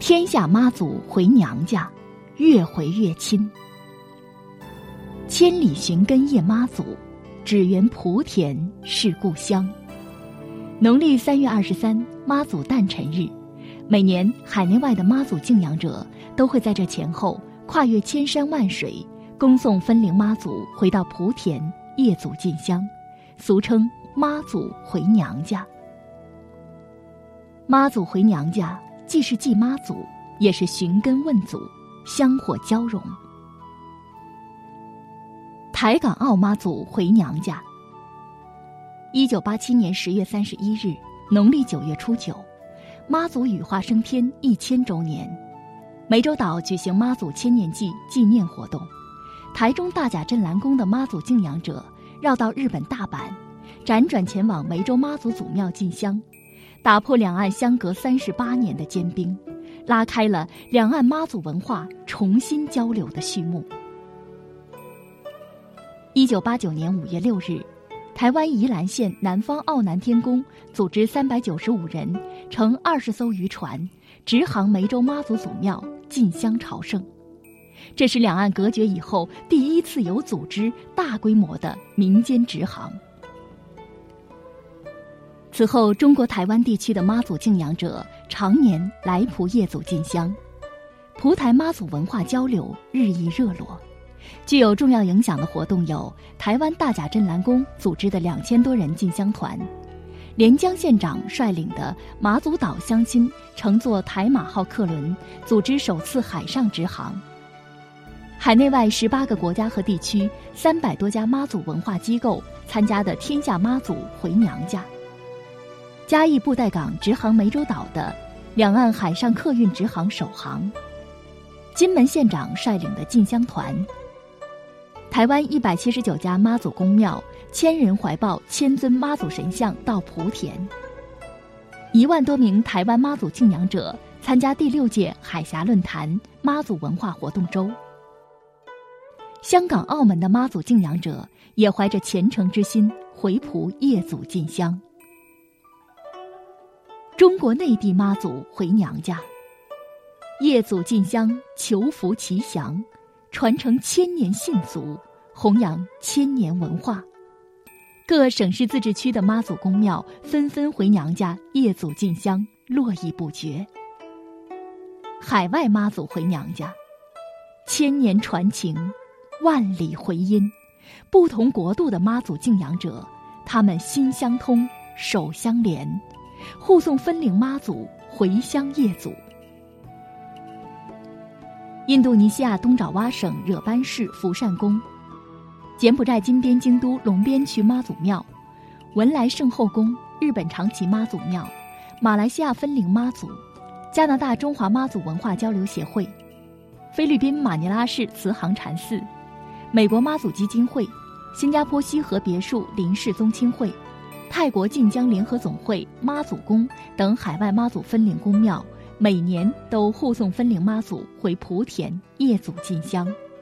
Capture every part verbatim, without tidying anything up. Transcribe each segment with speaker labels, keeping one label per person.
Speaker 1: 天下妈祖回娘家，越回越亲。千里寻根夜妈祖，只缘莆田是故乡。农历三月二十三，妈祖诞辰日，每年海内外的妈祖敬仰者都会在这前后跨越千山万水，恭送分灵妈祖回到莆田谒祖进香，俗称妈祖回娘家。妈祖回娘家既是祭妈祖，也是寻根问祖，香火交融。台港澳妈祖回娘家。一九八七年十月三十一日，农历九月初九，妈祖羽化升天一千周年，湄洲岛举行妈祖千年祭纪念活动。台中大甲镇澜宫的妈祖敬仰者绕到日本大阪，辗转前往湄洲妈祖祖庙进香，打破两岸相隔三十八年的坚冰，拉开了两岸妈祖文化重新交流的序幕。一九八九年五月六日，台湾宜兰县南方澳南天宫组织三百九十五人乘二十艘渔船，直航湄洲妈祖祖庙进香朝圣。这是两岸隔绝以后第一次有组织大规模的民间直航。此后，中国台湾地区的妈祖敬仰者常年来莆谒祖进香，莆台妈祖文化交流日益热络。具有重要影响的活动有台湾大甲镇澜宫组织的两千多人进香团，连江县长率领的马祖岛乡亲乘坐台马号客轮组织首次海上直航。海内外十八个国家和地区三百多家妈祖文化机构参加的天下妈祖回娘家。嘉义布袋港直航湄洲岛的两岸海上客运直航首航，金门县长率领的进香团，台湾一百七十九家妈祖公庙，千人怀抱千尊妈祖神像到莆田，一万多名台湾妈祖敬仰者参加第六届海峡论坛妈祖文化活动周。香港、澳门的妈祖敬仰者也怀着虔诚之心回莆谒祖进香。中国内地妈祖回娘家，谒祖进香，求福祈祥，传承千年信俗，弘扬千年文化。各省市自治区的妈祖公庙纷纷回娘家谒祖进香，络绎不绝。海外妈祖回娘家，千年传情，万里回音。不同国度的妈祖敬仰者，他们心相通，手相连，护送分灵妈祖回乡谒祖。印度尼西亚东爪哇省惹班市福善宫，柬埔寨金边京都龙边区妈祖庙，文莱圣后宫，日本长崎妈祖庙，马来西亚分灵妈祖，加拿大中华妈祖文化交流协会，菲律宾马尼拉市慈航禅寺，美国妈祖基金会，新加坡西河别墅林氏宗亲会，泰国晋江联合总会妈祖宫等海外妈祖分灵宫庙，每年都护送分灵妈祖回莆田谒祖进香。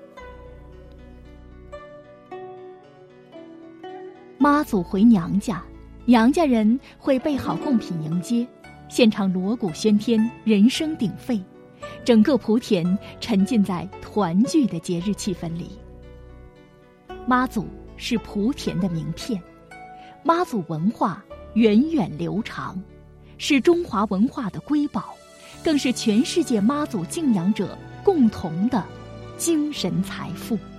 Speaker 1: 妈祖回娘家，娘家人会备好贡品迎接，现场锣鼓喧天，人声鼎沸，整个莆田沉浸在团聚的节日气氛里。妈祖是莆田的名片，妈祖文化源远流长，是中华文化的瑰宝，更是全世界妈祖敬仰者共同的精神财富。